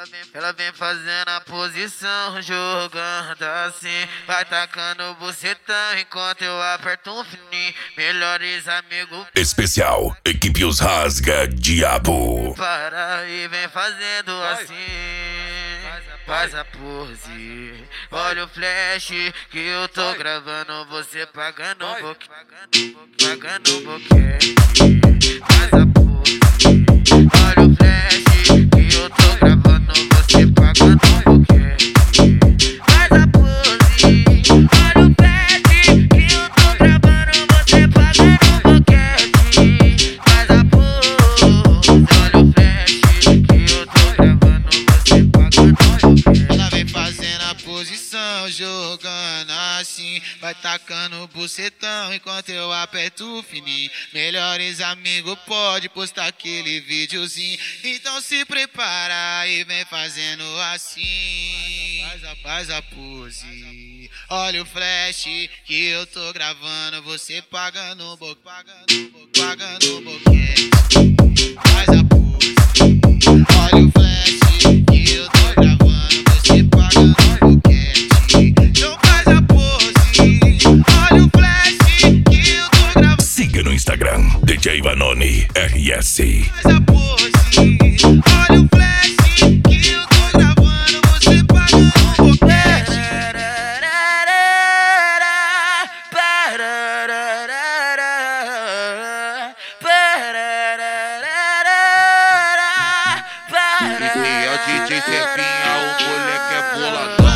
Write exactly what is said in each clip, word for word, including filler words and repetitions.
vem, ela vem fazendo a posição, jogando assim. Vai tacando bucetão enquanto eu aperto um fininho. Melhores amigos. Especial, equipe Os Rasga Diabo. Para e vem fazendo assim. Faz a pose. Olha o flash que eu tô gravando. Você pagando um pouquinho. Pagando um boquete. Faz a pose. Olha o flash que eu tô gravando. Você pagando um boquete. Faz a pose. Olha o flash que eu tô gravando. Você pagando um boquete. Faz a pose. Olha o flash que eu tô gravando. Você pagando um boquete. Ela vem fazendo a posição, jogando assim. Vai tacando bucetão enquanto eu aperto o fininho. Melhores amigos pode postar aquele videozinho. Então se prepara e vem fazendo assim. Faz a, faz a pose. Olha o flash que eu tô gravando. Você pagando o boquete, pagando, pagando o boquete. Faz a pose. Olha o flash que eu tô gravando. Você pagando o boquete. Então faz a pose. Olha o flash que eu tô gravando. Siga no Instagram, D J Vanoni R S. Faz a pose. Olha o flash que eu tô gravando. Você pagando o boquete. E a D J Serpinha, o moleque é boladão.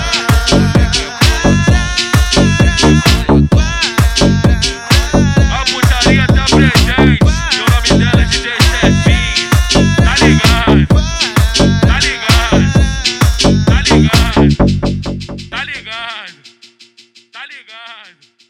A putaria tá presente, e o nome dela é D J Serpinha. Tá ligado? Tá ligado? Tá ligado? Tá ligado? Tá ligado?